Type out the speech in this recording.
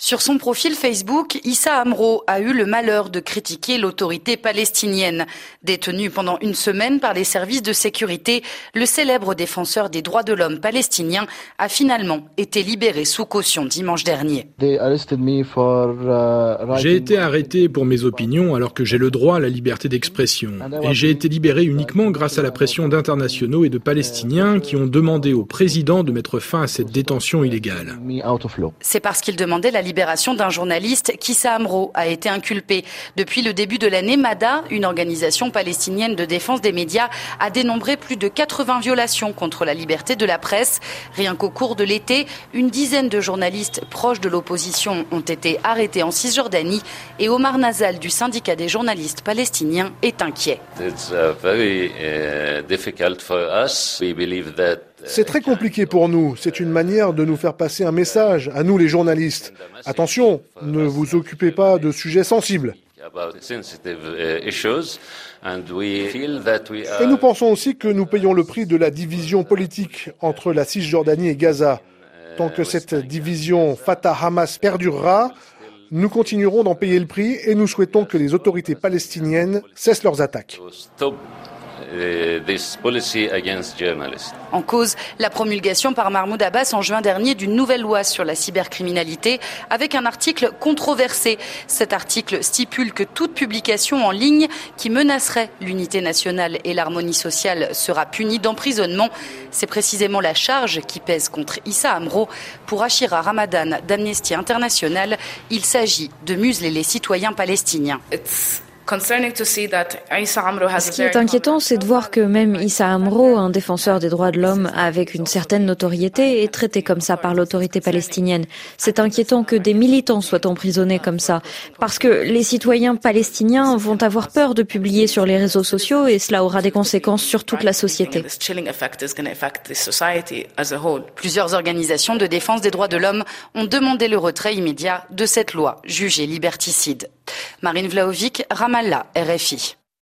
Sur son profil Facebook, Issa Amro a eu le malheur de critiquer l'autorité palestinienne. Détenu pendant une semaine par les services de sécurité, le célèbre défenseur des droits de l'homme palestinien a finalement été libéré sous caution dimanche dernier. J'ai été arrêté pour mes opinions alors que j'ai le droit à la liberté d'expression. Et j'ai été libéré uniquement grâce à la pression d'internationaux et de Palestiniens qui ont demandé au président de mettre fin à cette détention illégale. C'est parce qu'il demandait la libération d'un journaliste qu'Issa Amro a été inculpé. Depuis le début de l'année, MADA, une organisation palestinienne de défense des médias, a dénombré plus de 80 violations contre la liberté de la presse. Rien qu'au cours de l'été, une dizaine de journalistes proches de l'opposition ont été arrêtés en Cisjordanie et Omar Nazal du syndicat des journalistes palestiniens est inquiet. C'est très compliqué pour nous. C'est une manière de nous faire passer un message, à nous les journalistes. Attention, ne vous occupez pas de sujets sensibles. Et nous pensons aussi que nous payons le prix de la division politique entre la Cisjordanie et Gaza. Tant que cette division Fatah-Hamas perdurera, nous continuerons d'en payer le prix et nous souhaitons que les autorités palestiniennes cessent leurs attaques. En cause, la promulgation par Mahmoud Abbas en juin dernier d'une nouvelle loi sur la cybercriminalité avec un article controversé. Cet article stipule que toute publication en ligne qui menacerait l'unité nationale et l'harmonie sociale sera punie d'emprisonnement. C'est précisément la charge qui pèse contre Issa Amro. Pour Ashira Ramadan d'Amnesty International, il s'agit de museler les citoyens palestiniens. Ce qui est inquiétant, c'est de voir que même Issa Amro, un défenseur des droits de l'homme avec une certaine notoriété, est traité comme ça par l'autorité palestinienne. C'est inquiétant que des militants soient emprisonnés comme ça, parce que les citoyens palestiniens vont avoir peur de publier sur les réseaux sociaux et cela aura des conséquences sur toute la société. Plusieurs organisations de défense des droits de l'homme ont demandé le retrait immédiat de cette loi jugée liberticide. Marine Vlahovic, Ramallah, RFI.